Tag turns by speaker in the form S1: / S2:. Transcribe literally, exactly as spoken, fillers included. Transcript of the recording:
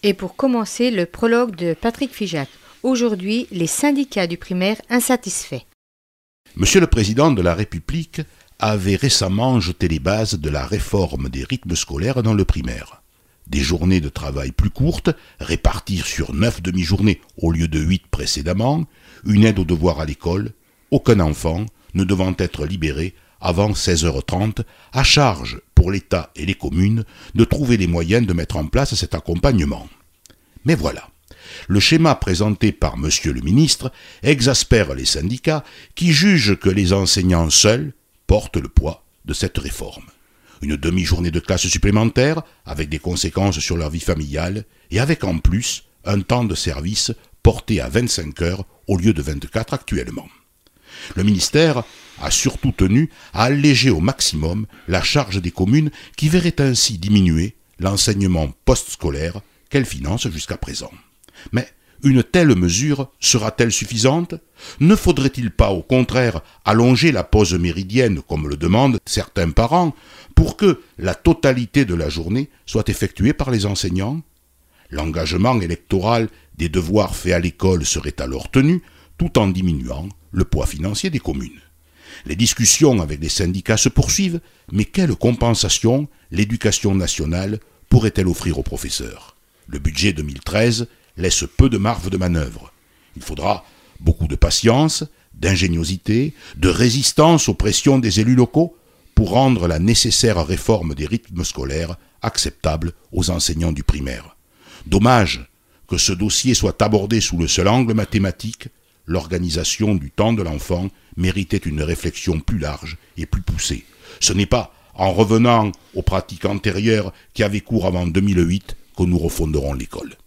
S1: Et pour commencer, le prologue de Patrick Figeac. Aujourd'hui, les syndicats du primaire insatisfaits.
S2: Monsieur le Président de la République avait récemment jeté les bases de la réforme des rythmes scolaires dans le primaire. Des journées de travail plus courtes, réparties sur neuf demi-journées au lieu de huit précédemment, une aide aux devoirs à l'école, aucun enfant ne devant être libéré avant seize heures trente, à charge pour l'État et les communes de trouver les moyens de mettre en place cet accompagnement. Mais voilà, le schéma présenté par Monsieur le ministre exaspère les syndicats qui jugent que les enseignants seuls portent le poids de cette réforme. Une demi-journée de classe supplémentaire, avec des conséquences sur leur vie familiale, et avec en plus un temps de service porté à vingt-cinq heures au lieu de vingt-quatre actuellement. Le ministère a surtout tenu à alléger au maximum la charge des communes qui verraient ainsi diminuer l'enseignement postscolaire qu'elles financent jusqu'à présent. Mais une telle mesure sera-t-elle suffisante ? Ne faudrait-il pas au contraire allonger la pause méridienne comme le demandent certains parents pour que la totalité de la journée soit effectuée par les enseignants ? L'engagement électoral des devoirs faits à l'école serait alors tenu tout en diminuant le poids financier des communes. Les discussions avec les syndicats se poursuivent, mais quelle compensation l'éducation nationale pourrait-elle offrir aux professeurs ? Le budget deux mille treize laisse peu de marge de manœuvre. Il faudra beaucoup de patience, d'ingéniosité, de résistance aux pressions des élus locaux pour rendre la nécessaire réforme des rythmes scolaires acceptable aux enseignants du primaire. Dommage que ce dossier soit abordé sous le seul angle mathématique. L'organisation du temps de l'enfant méritait une réflexion plus large et plus poussée. Ce n'est pas en revenant aux pratiques antérieures qui avaient cours avant deux mille huit que nous refonderons l'école.